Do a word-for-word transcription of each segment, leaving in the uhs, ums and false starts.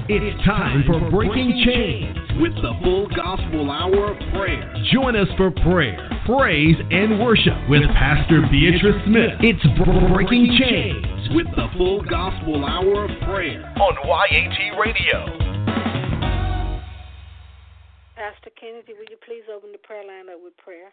It's time for Breaking Chains with the Full Gospel Hour of Prayer. Join us for prayer, praise, and worship with Pastor Beatrice Smith. It's Breaking Chains with the Full Gospel Hour of Prayer on Y A T Radio. Pastor Kennedy, will you please open the prayer line up with prayer?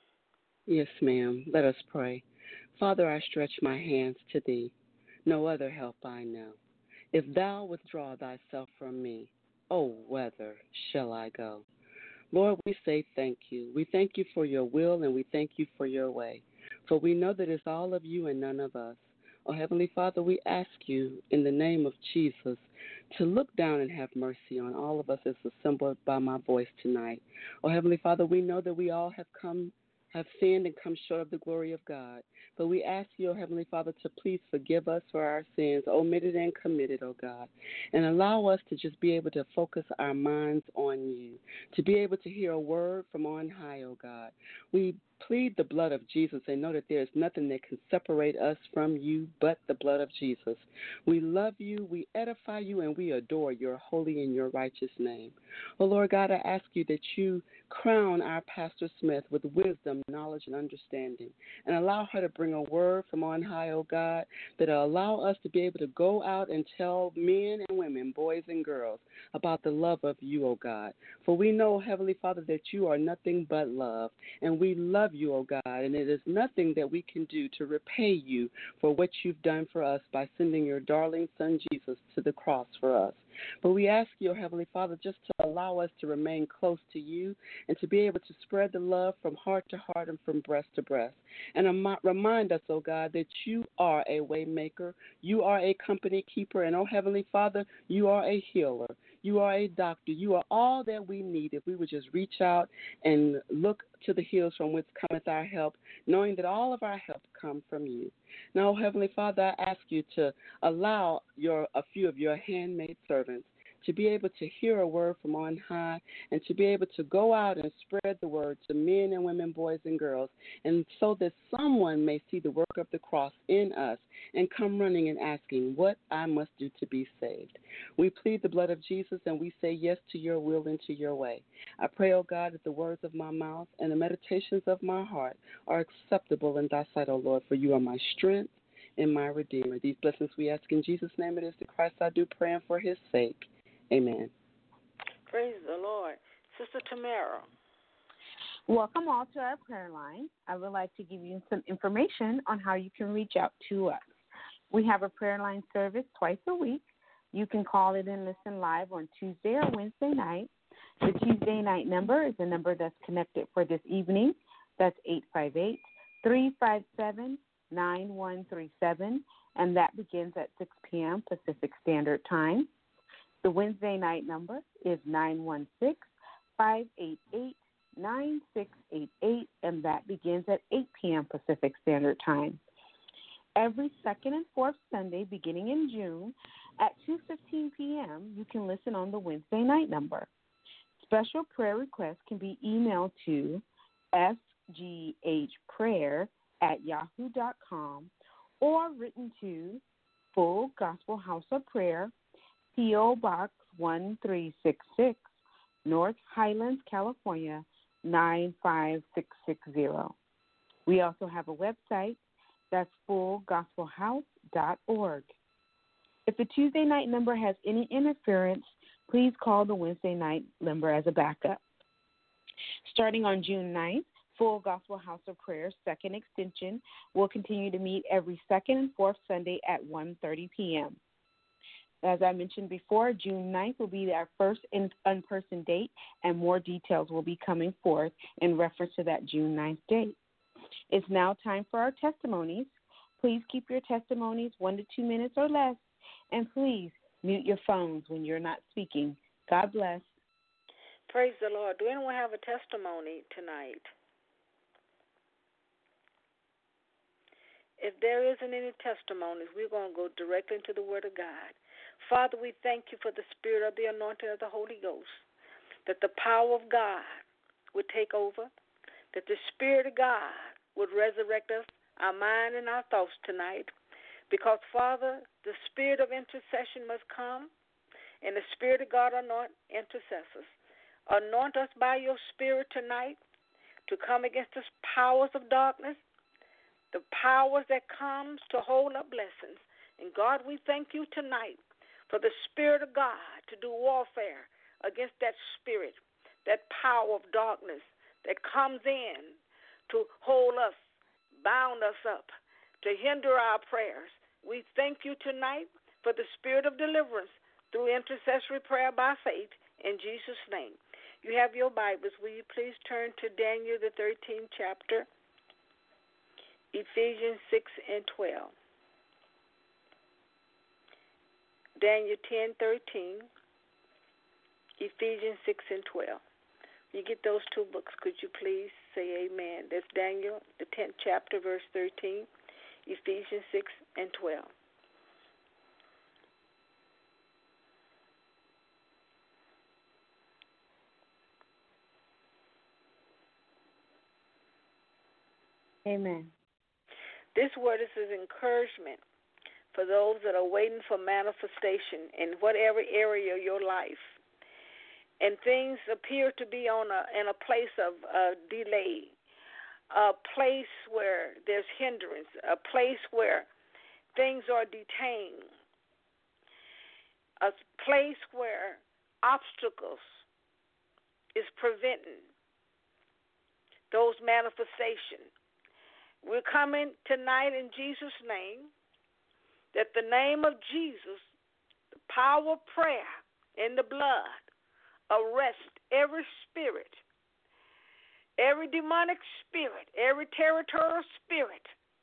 Yes, ma'am. Let us pray. Father, I stretch my hands to thee. No other help I know. If thou withdraw thyself from me, oh, whither shall I go? Lord, we say thank you. We thank you for your will, and we thank you for your way. For we know that it's all of you and none of us. Oh, Heavenly Father, we ask you in the name of Jesus to look down and have mercy on all of us as assembled by my voice tonight. Oh, Heavenly Father, we know that we all have come have sinned and come short of the glory of God. But we ask you, oh Heavenly Father, to please forgive us for our sins, omitted and committed, oh God, and allow us to just be able to focus our minds on you, to be able to hear a word from on high, oh God. We plead the blood of Jesus and know that there is nothing that can separate us from you but the blood of Jesus. We love you, we edify you, and we adore your holy and your righteous name. Oh Lord God, I ask you that you crown our Pastor Smith with wisdom, knowledge, and understanding, and allow her to bring a word from on high, oh God, that will allow us to be able to go out and tell men and women, boys and girls, about the love of you, oh God. For we know, Heavenly Father, that you are nothing but love, and we love you, oh God, and it is nothing that we can do to repay you for what you've done for us by sending your darling son Jesus to the cross for us. But we ask you, Heavenly Father, just to allow us to remain close to you and to be able to spread the love from heart to heart and from breast to breast. And remind us, oh God, that you are a way maker, you are a company keeper, and, oh Heavenly Father, you are a healer. You are a doctor. You are all that we need if we would just reach out and look to the hills from which cometh our help, knowing that all of our help come from you. Now, Heavenly Father, I ask you to allow your a few of your handmaid servants to be able to hear a word from on high and to be able to go out and spread the word to men and women, boys and girls, and so that someone may see the work of the cross in us and come running and asking what I must do to be saved. We plead the blood of Jesus and we say yes to your will and to your way. I pray, O God, that the words of my mouth and the meditations of my heart are acceptable in thy sight, O Lord, for you are my strength and my Redeemer. These blessings we ask in Jesus' name. It is the Christ I do, praying for his sake. Amen. Praise the Lord. Sister Tamara. Welcome all to our prayer line. I would like to give you some information on how you can reach out to us. We have a prayer line service twice a week. You can call it and listen live on Tuesday or Wednesday night. The Tuesday night number is the number that's connected for this evening. That's eight five eight, three five seven, nine one three seven, and that begins at six p.m. Pacific Standard Time. The Wednesday night number is nine one six, five eight eight, nine six eight eight, and that begins at eight p.m. Pacific Standard Time. Every second and fourth Sunday, beginning in June, at two fifteen p.m., you can listen on the Wednesday night number. Special prayer requests can be emailed to s g h prayer at yahoo dot com or written to Full Gospel House of Prayer, P O. Box one three six six, North Highlands, California, nine five six six zero. We also have a website, that's full gospel house dot org. If the Tuesday night number has any interference, please call the Wednesday night number as a backup. Starting on June ninth, Full Gospel House of Prayer second extension will continue to meet every second and fourth Sunday at one thirty p.m. As I mentioned before, June ninth will be our first in-person date, and more details will be coming forth in reference to that June ninth date. It's now time for our testimonies. Please keep your testimonies one to two minutes or less, and please mute your phones when you're not speaking. God bless. Praise the Lord. Do anyone have a testimony tonight? If there isn't any testimonies, we're going to go directly into the Word of God. Father, we thank you for the spirit of the anointing of the Holy Ghost, that the power of God would take over, that the Spirit of God would resurrect us, our mind and our thoughts tonight, because, Father, the spirit of intercession must come, And the Spirit of God anoint intercessors. Anoint us by your Spirit tonight to come against the powers of darkness, the powers that comes to hold up blessings. And God, we thank you tonight for the Spirit of God to do warfare against that spirit, that power of darkness that comes in to hold us, bound us up, to hinder our prayers. We thank you tonight for the spirit of deliverance through intercessory prayer by faith in Jesus' name. You have your Bibles. Will you please turn to Daniel, the thirteenth chapter, Ephesians six and twelve. Daniel ten thirteen, Ephesians six and twelve. You get those two books, could you please say amen? That's Daniel, the tenth chapter, verse thirteen, Ephesians six and twelve. Amen. This word is an encouragement for those that are waiting for manifestation in whatever area of your life. And things appear to be on a in a place of uh, delay, a place where there's hindrance, a place where things are detained, a place where obstacles is preventing those manifestations. We're coming tonight in Jesus' name, that the name of Jesus, the power of prayer in the blood, arrest every spirit, every demonic spirit, every territorial spirit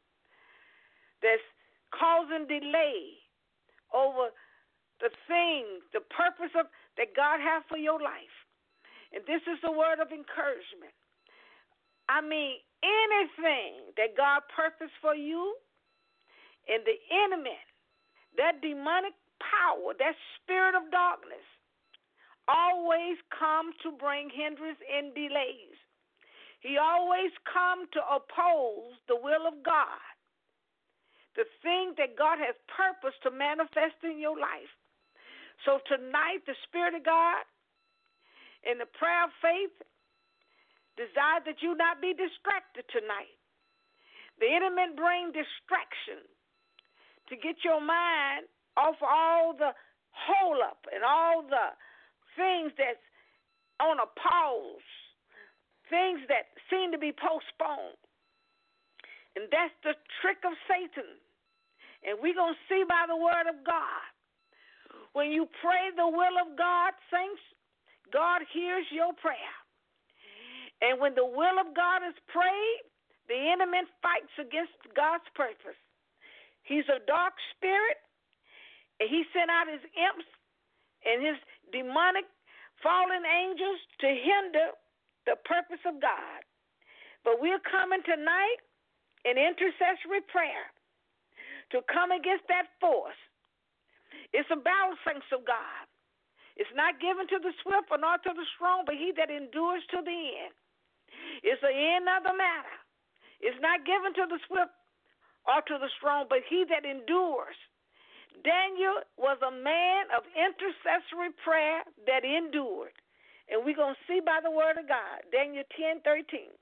that's causing delay over the things, the purpose of that God has for your life. And this is the word of encouragement. I mean, anything that God purposed for you and the enemy, that demonic power, that spirit of darkness, always comes to bring hindrance and delays. He always comes to oppose the will of God, the thing that God has purposed to manifest in your life. So tonight, the Spirit of God and the prayer of faith desire that you not be distracted tonight. The enemy bring distraction to get your mind off all the hold up and all the things that's on a pause, things that seem to be postponed. And that's the trick of Satan. And we're going to see by the word of God. When you pray the will of God, saints, God hears your prayer. And when the will of God is prayed, the enemy fights against God's purpose. He's a dark spirit, and he sent out his imps and his demonic fallen angels to hinder the purpose of God. But we're coming tonight in intercessory prayer to come against that force. It's a battle, saints of God. It's not given to the swift or not to the strong, but he that endures to the end. It's the end of the matter. It's not given to the swift or to the strong, but he that endures. Daniel was a man of intercessory prayer that endured. And we're going to see by the word of God, Daniel ten thirteen.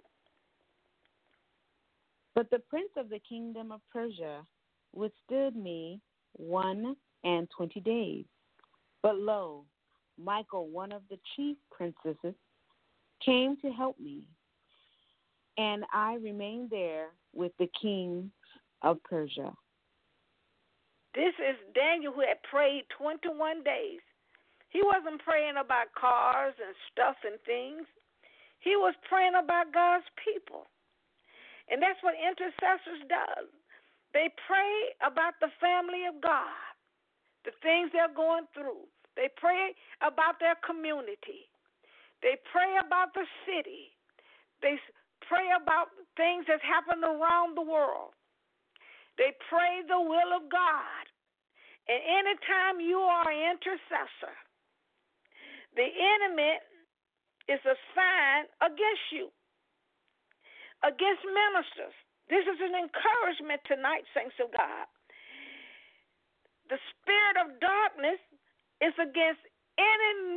But the prince of the kingdom of Persia withstood me one and twenty days. But lo, Michael, one of the chief princesses, came to help me, and I remained there with the king of Persia. This is Daniel who had prayed twenty-one days. He wasn't praying about cars and stuff and things. He was praying about God's people. And that's what intercessors do. They pray about the family of God, the things they're going through. They pray about their community. They pray about the city. They pray about things that happen around the world. They pray the will of God. And anytime you are an intercessor, the enemy is assigned against you, against ministers. This is an encouragement tonight, saints of God. The spirit of darkness is against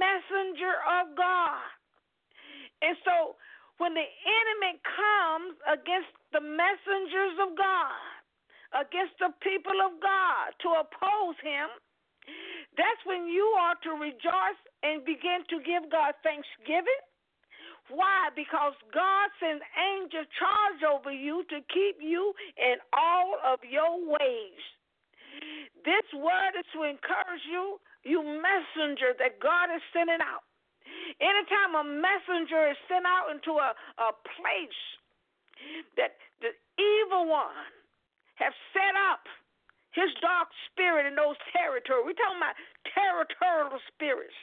messenger of God. And so when the enemy comes against the messengers of God, against the people of God to oppose him, that's when you are to rejoice and begin to give God thanksgiving. Why? Because God sends angel charge over you to keep you in all of your ways. This word is to encourage you, you messenger that God is sending out. Anytime a messenger is sent out into a, a place that the evil one have set up his dark spirit in those territories. We're talking about territorial spirits.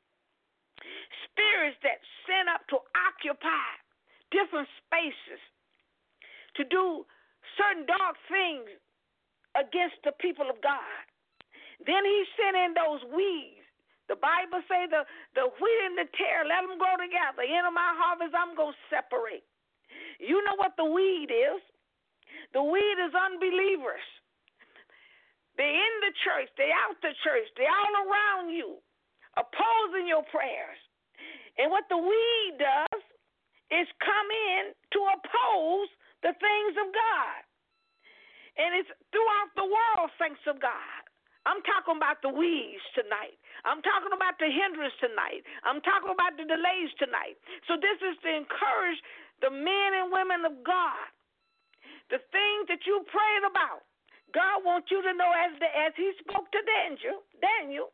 Spirits that sent up to occupy different spaces, to do certain dark things against the people of God. Then he sent in those weeds. The Bible say the, the wheat and the tare, let them grow together. In my harvest, I'm going to separate. You know what the weed is. The weed is unbelievers. They're in the church. They're out the church. They're all around you, opposing your prayers. And what the weed does is come in to oppose the things of God. And it's throughout the world, thanks of God. I'm talking about the weeds tonight. I'm talking about the hindrance tonight. I'm talking about the delays tonight. So this is to encourage the men and women of God. The things that you prayed about, God wants you to know as the, as he spoke to Daniel, Daniel,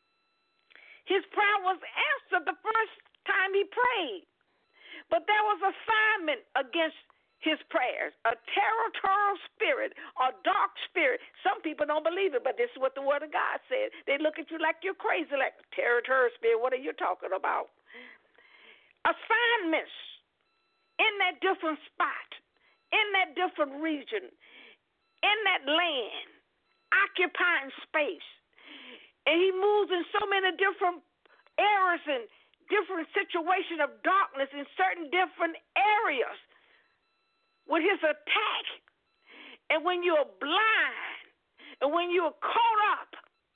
his prayer was answered the first time he prayed. But there was assignment against his prayers, a territorial spirit, a dark spirit. Some people don't believe it, but this is what the word of God said. They look at you like you're crazy, like territorial spirit. What are you talking about? Assignments in that different spot, in that different region, in that land, occupying space. And he moves in so many different areas and different situations of darkness in certain different areas with his attack. And when you're blind and when you're caught up,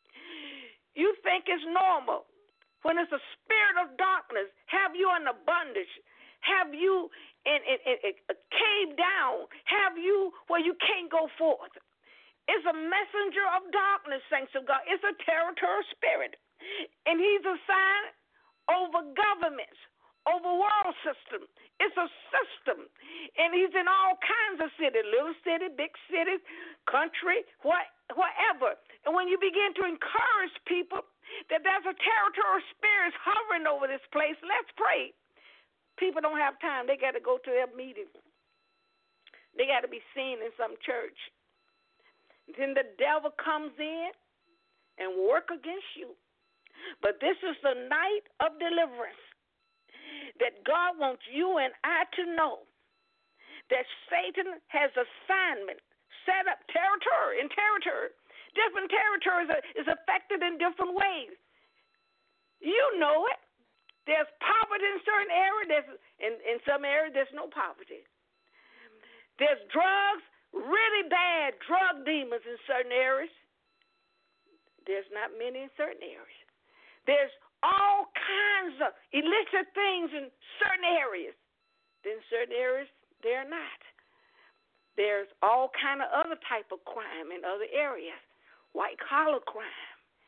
you think it's normal. When it's a spirit of darkness, have you in the bondage, have you in, in, in, in a cave down, have you where you can't go forth. It's a messenger of darkness, saints of God. It's a territorial spirit. And he's assigned over governments, over world system. It's a system. And he's in all kinds of cities, little city, big cities, country, what, whatever. And when you begin to encourage people that there's a territorial spirit hovering over this place, let's pray. People don't have time. They got to go to their meeting. They got to be seen in some church. Then the devil comes in and work against you. But this is the night of deliverance that God wants you and I to know that Satan has assignment set up territory in territory. Different territories are, is affected in different ways. You know it. There's poverty in certain areas. There's, in, in some areas, there's no poverty. There's drugs, really bad drug demons in certain areas. There's not many in certain areas. There's all kinds of illicit things in certain areas. Then certain areas, they're not. There's all kind of other type of crime in other areas, white-collar crime.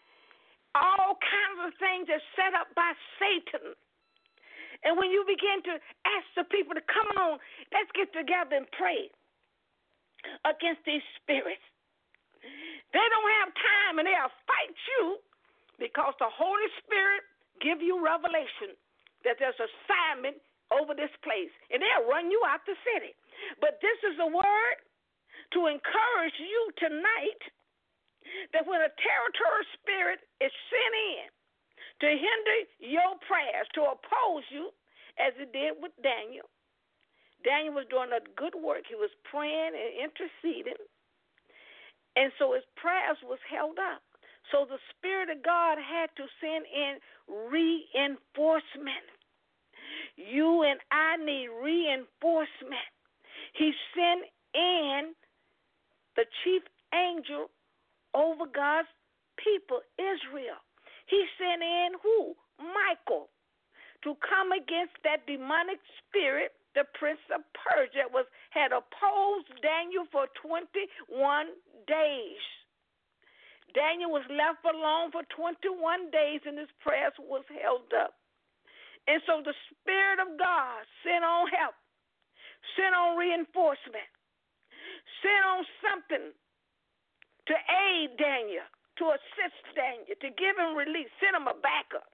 All kinds of things are set up by Satan. And when you begin to ask the people to come on, let's get together and pray against these spirits. They don't have time, and they'll fight you because the Holy Spirit give you revelation that there's assignment over this place, and they'll run you out the city. But this is a word to encourage you tonight that when a territorial spirit is sent in to hinder your prayers, to oppose you, as it did with Daniel, Daniel was doing a good work. He was praying and interceding, and so his prayers was held up. So the Spirit of God had to send in reinforcement. You and I need reinforcement. He sent in the chief angel over God's people, Israel. He sent in who? Michael to come against that demonic spirit, the prince of Persia, that was had opposed Daniel for twenty-one days. Daniel was left alone for twenty-one days, and his prayers was held up. And so the Spirit of God sent on help, sent on reinforcement, sent on something to aid Daniel, to assist Daniel, to give him relief, send him a backup.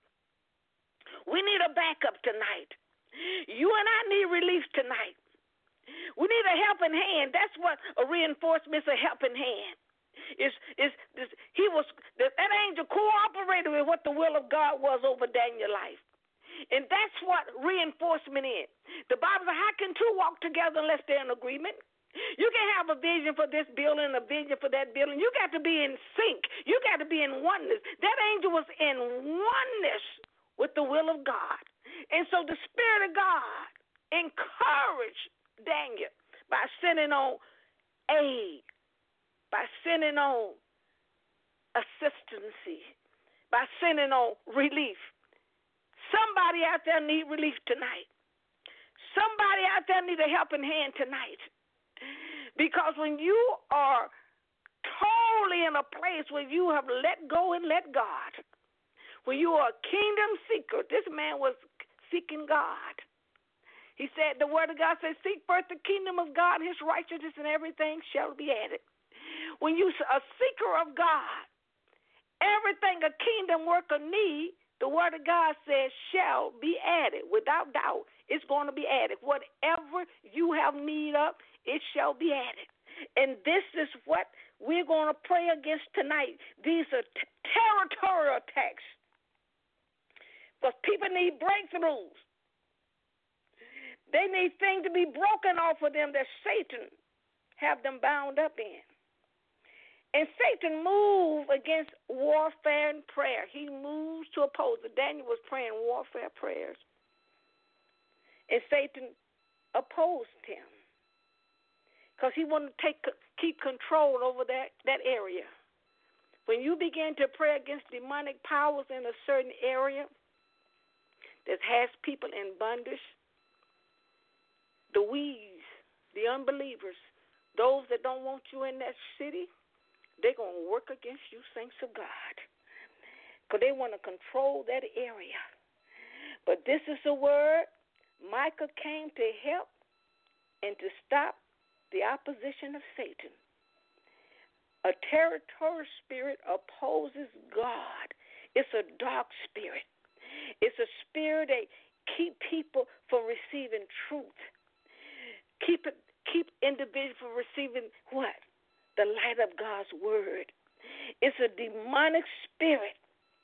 We need a backup tonight. You and I need relief tonight. We need a helping hand. That's what a reinforcement is, a helping hand. Is is he was that angel cooperated with what the will of God was over Daniel's life. And that's what reinforcement is. The Bible says, how can two walk together unless they're in agreement? You can have a vision for this building, a vision for that building. You got to be in sync. You got to be in oneness. That angel was in oneness with the will of God. And so the Spirit of God encouraged Daniel by sending on aid, by sending on assistancy, by sending on relief. Somebody out there need relief tonight. Somebody out there need a helping hand tonight. Because when you are totally in a place where you have let go and let God, when you are a kingdom seeker, this man was seeking God. He said, the word of God says, seek first the kingdom of God, his righteousness, and everything shall be added. When you're a seeker of God, everything a kingdom worker needs, the word of God says shall be added. Without doubt, it's going to be added. Whatever you have need of, it shall be added. And this is what we're going to pray against tonight. These are t- territorial attacks. Because people need breakthroughs. They need things to be broken off of them that Satan have them bound up in. And Satan moved against warfare and prayer. He moves to oppose it. Daniel was praying warfare prayers. And Satan opposed him because he wanted to take, keep control over that, that area. When you begin to pray against demonic powers in a certain area that has people in bondage, the weeds, the unbelievers, those that don't want you in that city, they're going to work against you, saints of God, because they want to control that area. But this is the word. Micah came to help and to stop the opposition of Satan. A territorial spirit opposes God. It's a dark spirit. It's a spirit that keep people from receiving truth. Keep it, keep individuals from receiving what? The light of God's word. It's a demonic spirit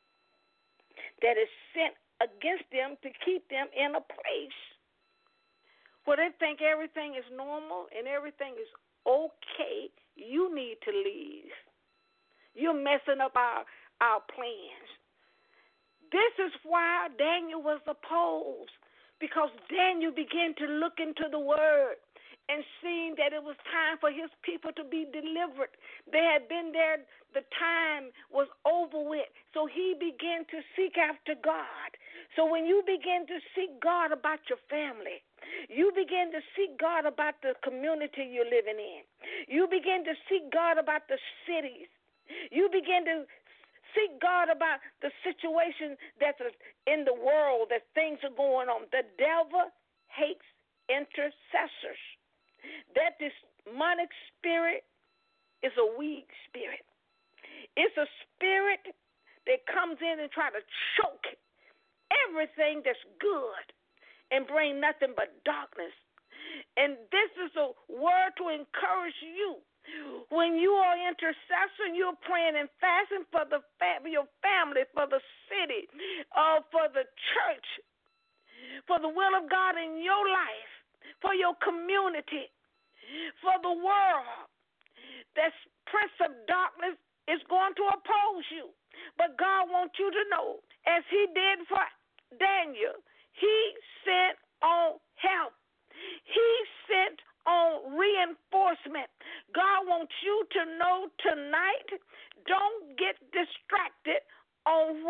that is sent against them to keep them in a place where they think everything is normal and everything is okay. You need to leave. You're messing up our, our plans. This is why Daniel was opposed, because Daniel began to look into the word and seeing that it was time for his people to be delivered. They had been there, the time was over with. So he began to seek after God. So when you begin to seek God about your family, you begin to seek God about the community you're living in. You begin to seek God about the cities. You begin to seek God about the situation that's in the world, that things are going on. The devil hates intercessors. That demonic spirit is a weak spirit. It's a spirit that comes in and try to choke everything that's good and bring nothing but darkness. And this is a word to encourage you. When you are intercessor, you're praying and fasting for the fa- your family, for the city, uh, for the church, for the will of God in your life, for your community, for the world. That prince of darkness is going to oppose you. But God wants you to know, as he did for Daniel, he sent on help. He sent on reinforcement. God wants you to know tonight, don't get distracted on what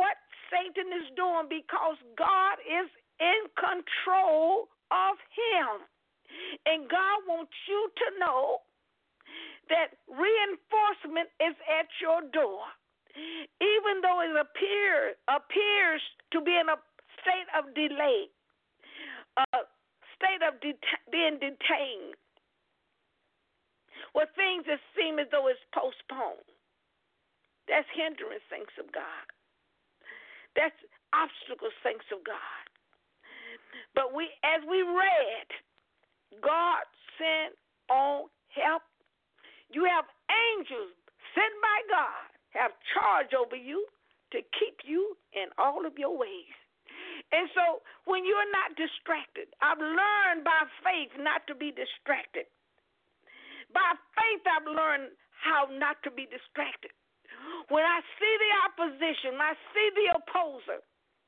Satan is doing because God is in control of him. And God wants you to know that reinforcement is at your door. Even though it appear, appears to be in a state of delay, a state of det- being detained, where things that seem as though it's postponed. That's hindrance, saints of God. That's obstacles, saints of God. But we, as we read, God sent on help. You have angels sent by God, have charge over you to keep you in all of your ways. And so when you're not distracted, I've learned by faith not to be distracted. By faith, I've learned how not to be distracted. When I see the opposition, when I see the opposer,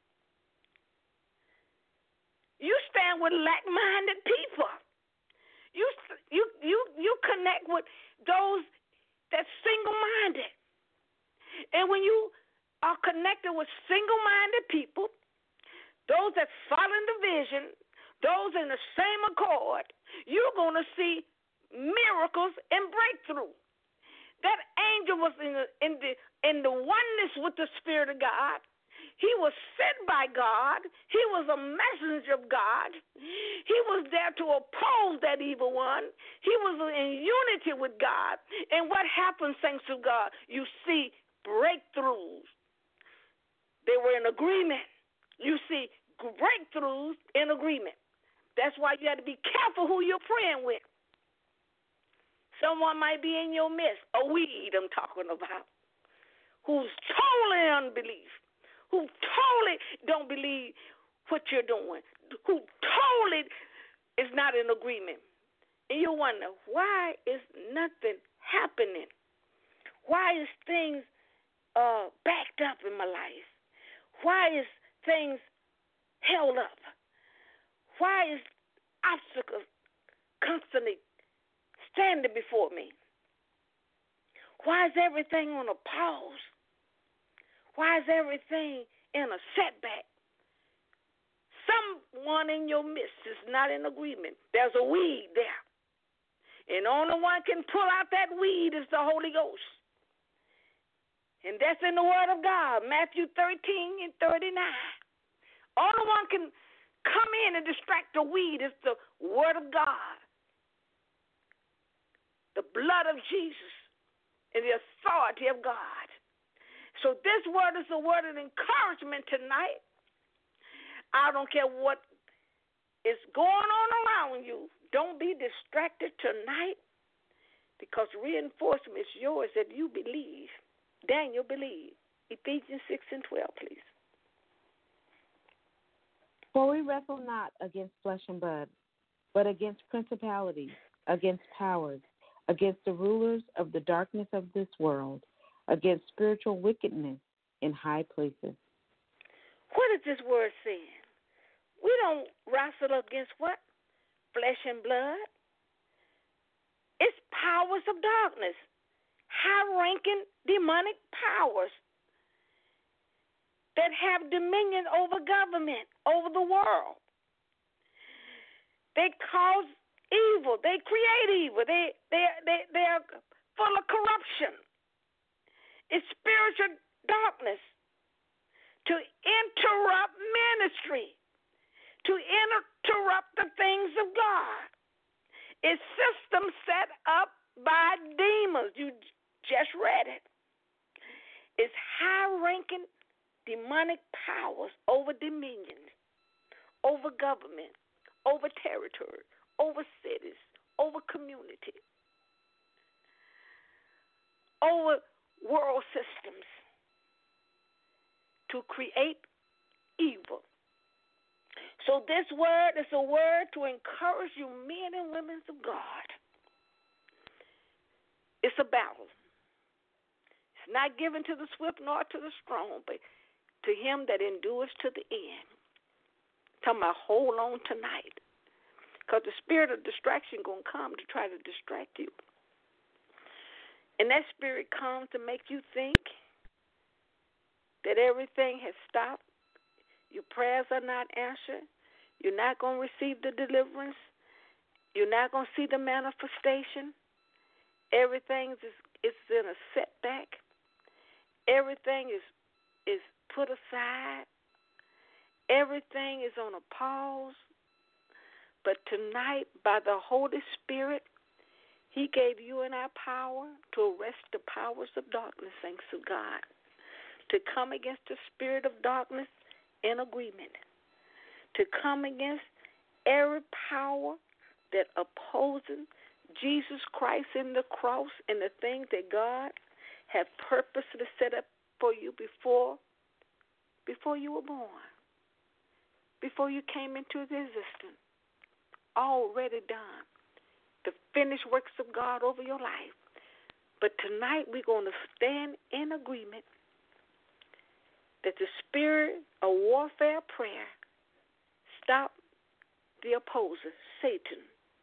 you stand with like-minded people. You you you you connect with those that's single-minded. And when you are connected with single-minded people, those that follow the vision, those in the same accord, you're going to see miracles and breakthrough. That angel was in the, in the in the oneness with the Spirit of God. He was sent by God. He was a messenger of God. He was there to oppose that evil one. He was in unity with God. And what happens, saints of God? You see breakthroughs. They were in agreement. You see breakthroughs in agreement. That's why you have to be careful who you're praying with. Someone might be in your midst, a weed I'm talking about, who's totally in unbelief, who totally don't believe what you're doing, who totally is not in agreement. And you wonder, why is nothing happening? Why is things uh, backed up in my life? Why is things held up? Why is obstacles constantly standing before me? Why is everything on a pause? Why is everything in a setback? Someone in your midst is not in agreement. There's a weed there. And only one can pull out that weed is the Holy Ghost. And that's in the Word of God, Matthew thirteen and thirty-nine. Only one can come in and distract the weed is the Word of God, the blood of Jesus, and the authority of God. So this word is a word of encouragement tonight. I don't care what is going on around you. Don't be distracted tonight, because reinforcement is yours if you believe. Daniel believed. Ephesians six and twelve, please. For we wrestle not against flesh and blood, but against principalities, against powers, against the rulers of the darkness of this world, against spiritual wickedness in high places. What is this word saying? We don't wrestle against what? Flesh and blood. It's powers of darkness, high-ranking demonic powers that have dominion over government, over the world. They cause evil. They create evil. They they they they are full of corruption. It's spiritual darkness to interrupt ministry, to interrupt the things of God. It's systems set up by demons. You just read it. It's high-ranking demonic powers over dominions, over government, over territory, over cities, over community, over world systems, to create evil. So this word is a word to encourage you, men and women of God. It's a battle. It's not given to the swift nor to the strong, but to him that endures to the end. I'm talking about hold on tonight, because the spirit of distraction going to come to try to distract you. And that spirit comes to make you think that everything has stopped. Your prayers are not answered. You're not going to receive the deliverance. You're not going to see the manifestation. Everything is, is in a setback. Everything is, is put aside. Everything is on a pause. But tonight, by the Holy Spirit, He gave you and I power to arrest the powers of darkness, thanks to God, to come against the spirit of darkness in agreement, to come against every power that opposes Jesus Christ in the cross and the things that God had purposely set up for you before, before you were born, before you came into existence. Already done. The finished works of God over your life. But tonight we're going to stand in agreement that the spirit of warfare prayer stop the opposer, Satan.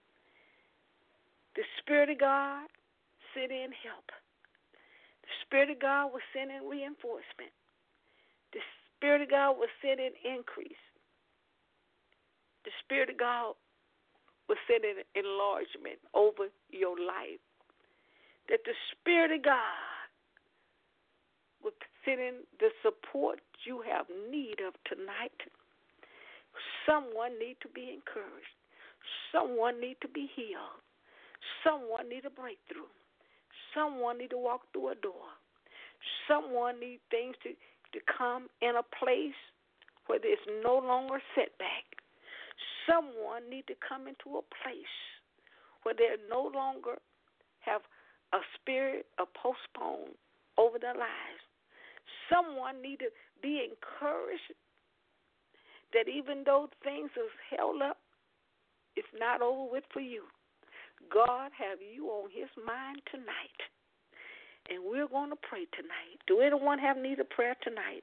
The Spirit of God send in help. The Spirit of God will send in reinforcement. The Spirit of God will send in increase. The Spirit of God will send in enlargement over your life. That the Spirit of God will send in the support you have need of tonight. Someone need to be encouraged. Someone need to be healed. Someone need a breakthrough. Someone need to walk through a door. Someone need things to, to come in a place where there's no longer setback. Someone need to come into a place where they no longer have a spirit of postpone over their lives. Someone need to be encouraged that even though things are held up, it's not over with for you. God have you on His mind tonight. And we're going to pray tonight. Do anyone have need of prayer tonight?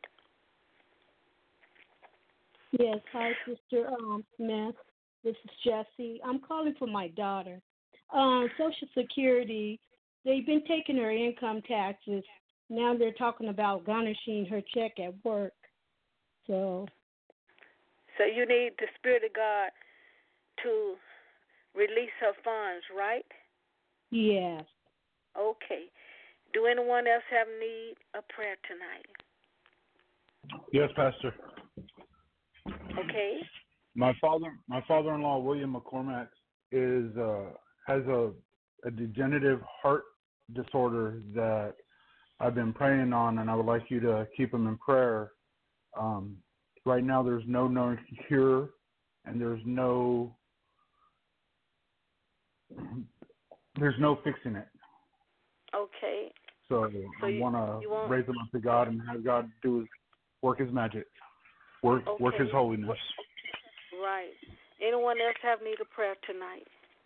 Yes, hi, Sister um, Smith. This is Jessie. I'm calling for my daughter. Um, Social Security, they've been taking her income taxes. Now they're talking about garnishing her check at work. So, so you need the Spirit of God to release her funds, right? Yes. Okay. Do anyone else have need of prayer tonight? Yes, Pastor. Okay. My father, my father-in-law, William McCormack, is uh, has a, a degenerative heart disorder that I've been praying on, and I would like you to keep him in prayer. Um, right now, there's no known cure, and there's no there's no fixing it. Okay. So, so I want to want... raise him up to God and have God do his work, His magic, work okay. work His holiness. Right. Anyone else have need of prayer tonight?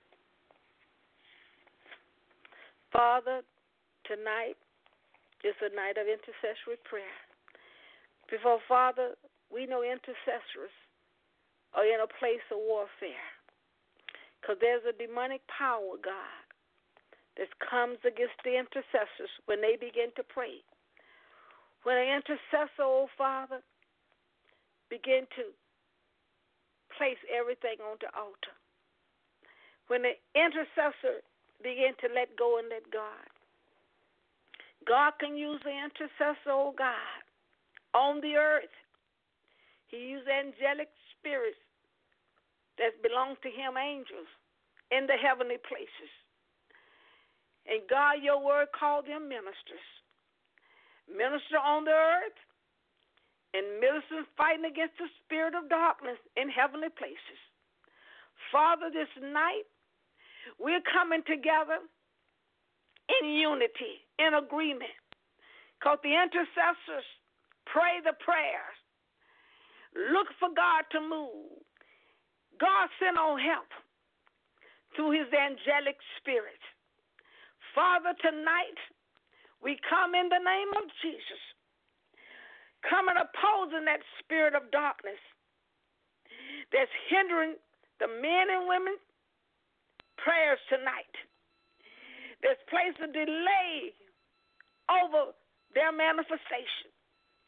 Father, tonight is a night of intercessory prayer. Before, Father, we know intercessors are in a place of warfare because there's a demonic power, God, that comes against the intercessors when they begin to pray. When an intercessor, oh Father, begin to place everything on the altar. When the intercessor begin to let go and let God. God can use the intercessor, oh God, on the earth. He used angelic spirits that belong to Him, angels, in the heavenly places. And God, your word called them ministers. Minister on the earth and ministers fighting against the spirit of darkness in heavenly places. Father, this night, we're coming together in unity, in agreement, because the intercessors pray the prayers. Look for God to move. God sent on help through His angelic spirit. Father, tonight, we come in the name of Jesus, coming opposing that spirit of darkness that's hindering the men and women prayers tonight. That's placed a delay over their manifestation.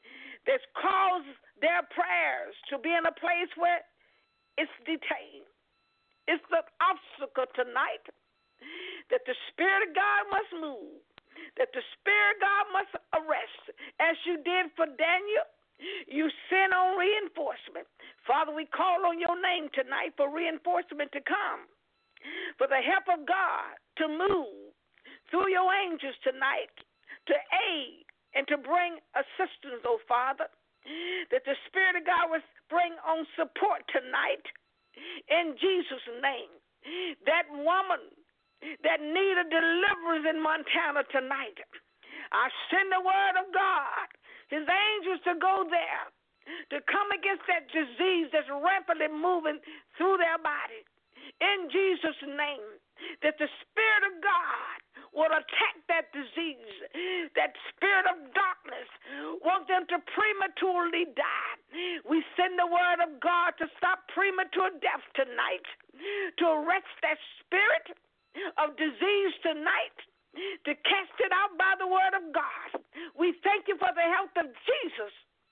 that's caused their prayers to be in a place where it's detained. It's the obstacle tonight that the Spirit of God must move, that the Spirit of God must arrest. As you did for Daniel, you send on reinforcement. Father, we call on your name tonight for reinforcement to come, for the help of God to move through your angels tonight to aid and to bring assistance, oh Father, that the Spirit of God will bring on support tonight in Jesus' name. That woman that needed deliverance in Montana tonight, I send the word of God, his angels to go there to come against that disease that's rampantly moving through their body. In Jesus' name, that the Spirit of God will attack that disease, that spirit of darkness wants them to prematurely die. We send the word of God to stop premature death tonight, to arrest that spirit of disease tonight, to cast it out by the word of God. We thank you for the health of Jesus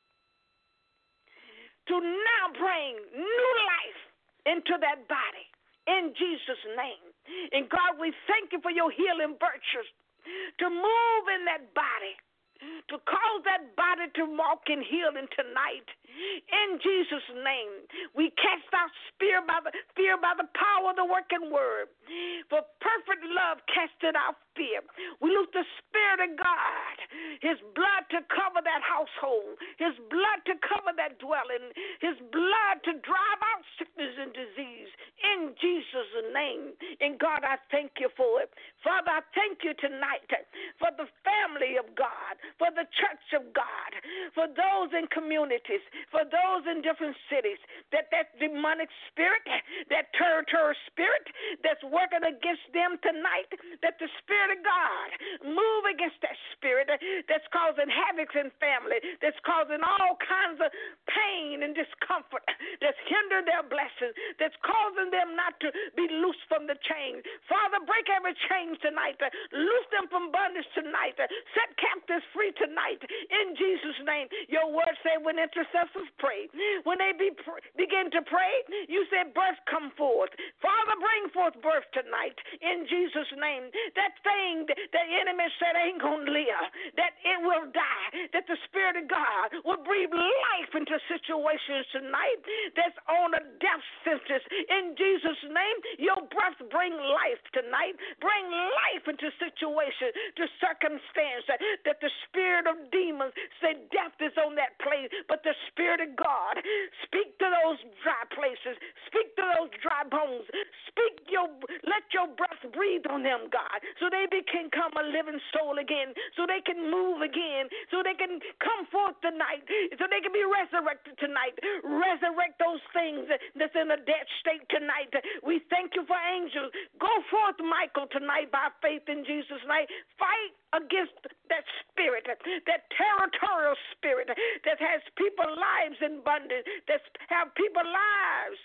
to now bring new life into that body in Jesus' name. And God, we thank you for your healing virtues to move in that body, to cause that body to walk in healing tonight. In Jesus' name, we cast out fear by the fear by the power of the working word. For perfect love casted out fear. We loose the Spirit of God, his blood to cover that household, his blood to cover that dwelling, his blood to drive out sickness and disease. In Jesus' name. And God, I thank you for it. Father, I thank you tonight for the family of God, for the church of God, for those in communities, for those in different cities, that that demonic spirit, that territorial spirit that's working against them tonight, that the Spirit of God move against that spirit that's causing havoc in family, that's causing all kinds of pain and discomfort, that's hindering their blessings, that's causing them not to be loose from the chain. Father, break every chain tonight, loose them from bondage tonight, set captives free tonight, in Jesus' name. Your word say when intercessors pray, when they be pr- begin to pray, you say birth come forth. Father, bring forth birth tonight, in Jesus' name. That thing that the enemy said ain't going to live, that it will die, that the Spirit of God will breathe life into situations tonight that's on a death sentence. In Jesus' name, your breath bring life tonight. Bring life into situations, to circumstance, that the spirit of demons say death is on that place, but the Spirit of God, speak to those dry places, speak to those dry bones, speak your, let your breath breathe on them, God, so they can become a living soul again, so they can move again, so they can come forth tonight, so they can be resurrected tonight. Resurrect those things that's in a dead state tonight. We thank you for angels. Go forth, Michael, tonight by faith in Jesus' name. Fight against that spirit, that territorial spirit that has people's lives in bondage, that have people's lives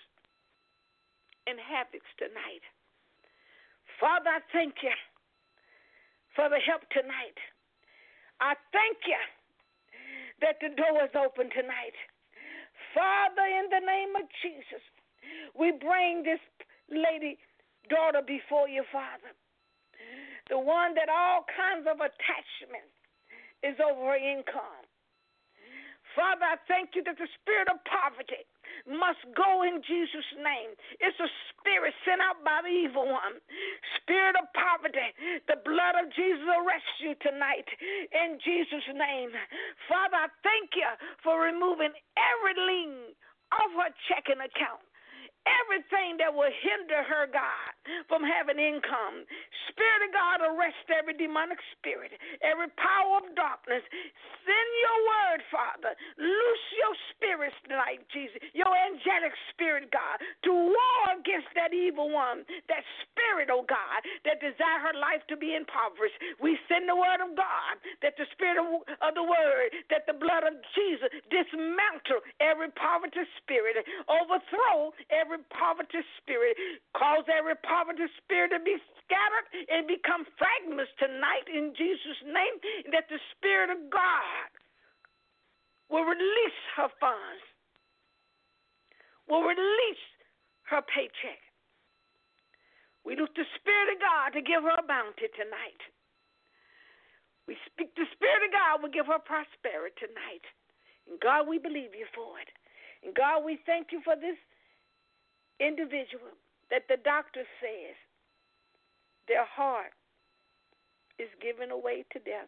in havoc tonight. Father, I thank you for the help tonight. I thank you that the door is open tonight. Father, in the name of Jesus, we bring this lady daughter before you, Father. The one that all kinds of attachment is over her income. Father, I thank you that the spirit of poverty must go in Jesus' name. It's a spirit sent out by the evil one. Spirit of poverty, the blood of Jesus arrests you tonight in Jesus' name. Father, I thank you for removing every lien off her checking account. Everything that will hinder her, God, from having income. Spirit of God, arrest every demonic spirit, every power of darkness. Send your word, Father. Loose your spirits tonight, Jesus, your angelic spirit, God, to war against that evil one, that spirit, oh God, that desire her life to be impoverished. We send the word of God, that the spirit of, of the word, that the blood of Jesus dismantle every poverty spirit, overthrow every Every poverty spirit, cause every poverty spirit to be scattered and become fragments tonight in Jesus' name, that the Spirit of God will release her funds, will release her paycheck. We loose the Spirit of God to give her a bounty tonight. We speak the Spirit of God will give her prosperity tonight. And God, we believe you for it. And God, we thank you for this individual that the doctor says their heart is given away to death.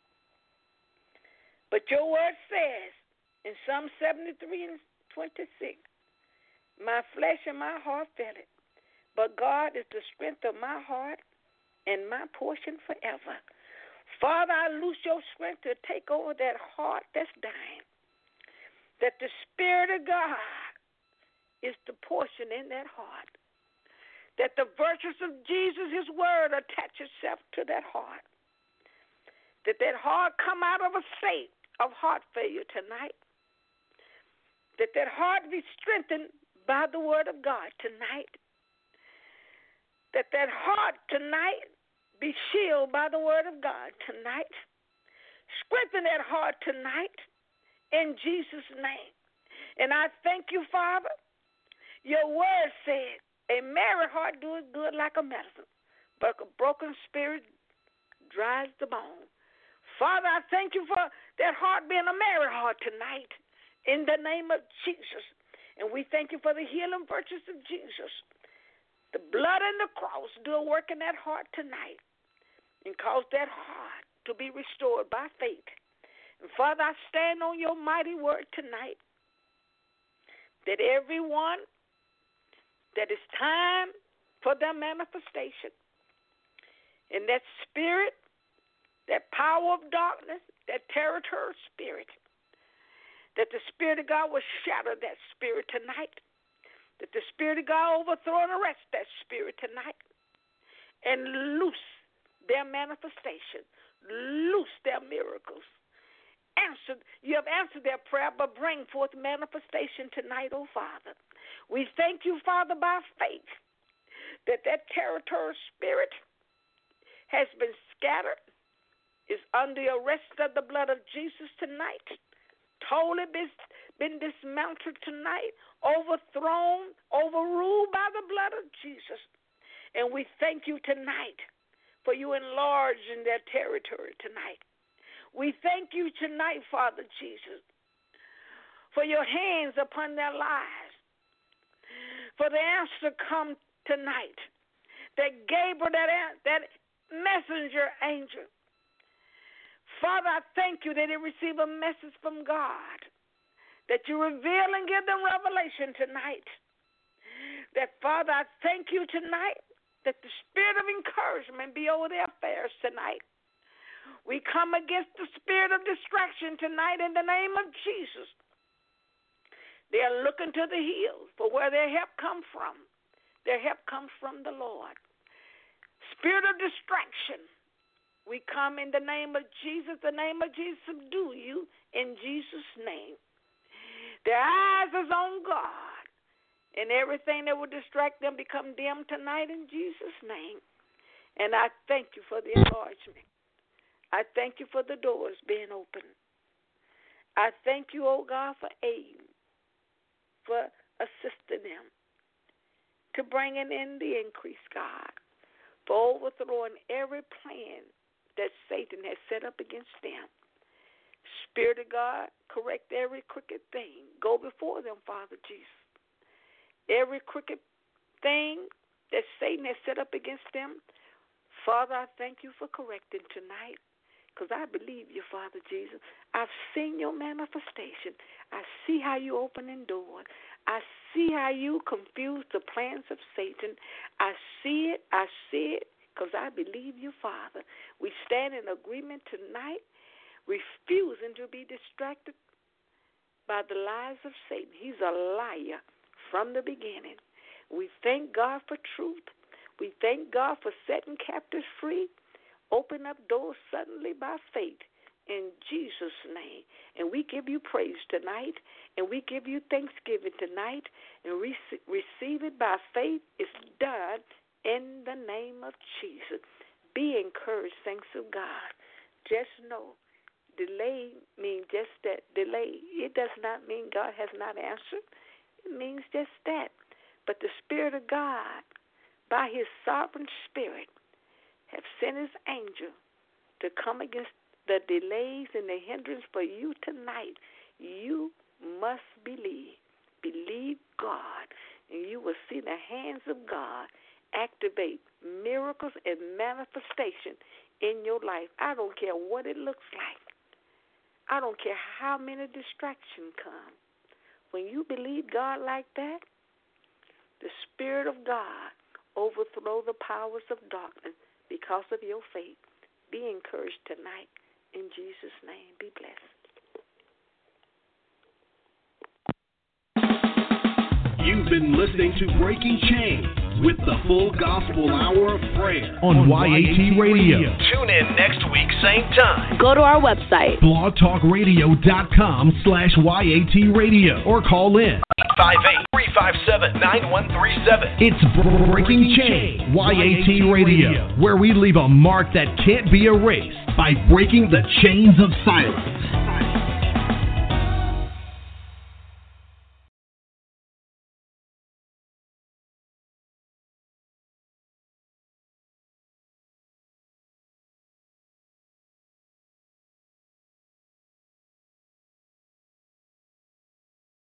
But your word says in Psalm seventy-three and twenty-six, my flesh and my heart feel it, but God is the strength of my heart and my portion forever. Father, I loose your strength to take over that heart that's dying, that the Spirit of God is the portion in that heart, that the virtues of Jesus, his word, attach itself to that heart, that that heart come out of a state of heart failure tonight, that that heart be strengthened by the word of God tonight, that that heart tonight be shielded by the word of God tonight. Strengthen that heart tonight in Jesus' name. And I thank you, Father. Your word said, a merry heart doeth good like a medicine, but a broken spirit dries the bone. Father, I thank you for that heart being a merry heart tonight in the name of Jesus. And we thank you for the healing virtues of Jesus. The blood and the cross do a work in that heart tonight and cause that heart to be restored by faith. And Father, I stand on your mighty word tonight that everyone that it's time for their manifestation, and that spirit, that power of darkness, that territorial spirit, that the Spirit of God will shatter that spirit tonight, that the Spirit of God overthrow and arrest that spirit tonight, and loose their manifestation, loose their miracles. Answer, you have answered their prayer, but bring forth manifestation tonight, oh Father. We thank you, Father, by faith, that that territorial spirit has been scattered, is under the arrest of the blood of Jesus tonight, totally been, been dismantled tonight, overthrown, overruled by the blood of Jesus. And we thank you tonight for you enlarging their territory tonight. We thank you tonight, Father Jesus, for your hands upon their lives, for the answer come tonight, that Gabriel, that, that messenger angel, Father, I thank you that they receive a message from God, that you reveal and give them revelation tonight. That, Father, I thank you tonight that the spirit of encouragement be over their affairs tonight. We come against the spirit of distraction tonight in the name of Jesus. They are looking to the hills for where their help comes from. Their help comes from the Lord. Spirit of distraction, we come in the name of Jesus. The name of Jesus subdue you in Jesus' name. Their eyes is on God, and everything that will distract them become dim tonight in Jesus' name. And I thank you for the enlargement. I thank you for the doors being open. I thank you, oh God, for aid, for assisting them, to bringing in the increase, God, for overthrowing every plan that Satan has set up against them. Spirit of God, correct every crooked thing. Go before them, Father Jesus. Every crooked thing that Satan has set up against them, Father, I thank you for correcting tonight, because I believe you, Father Jesus. I've seen your manifestation. I see how you opening doors. I see how you confuse the plans of Satan. I see it. I see it, because I believe you, Father. We stand in agreement tonight, refusing to be distracted by the lies of Satan. He's a liar from the beginning. We thank God for truth. We thank God for setting captives free, open up doors suddenly by faith in Jesus' name. And we give you praise tonight, and we give you thanksgiving tonight, and re- receive it by faith. It's done in the name of Jesus. Be encouraged, thanks of God. Just know delay means just that, delay. It does not mean God has not answered. It means just that. But the Spirit of God, by His sovereign Spirit, have sent His angel to come against the delays and the hindrance for you tonight. You must believe. Believe God, and you will see the hands of God activate miracles and manifestation in your life. I don't care what it looks like. I don't care how many distractions come. When you believe God like that, the Spirit of God overthrow the powers of darkness because of your faith. Be encouraged tonight. In Jesus' name, be blessed. You've been listening to Breaking Chains with the Full Gospel Hour of Prayer on Y A T Radio. Tune in next week, same time. Go to our website, blogtalkradio.com slash YAT Radio, or call in eight five eight, three five seven, nine one three seven. It's Breaking Chains, Y A T Radio, where we leave a mark that can't be erased by breaking the chains of silence.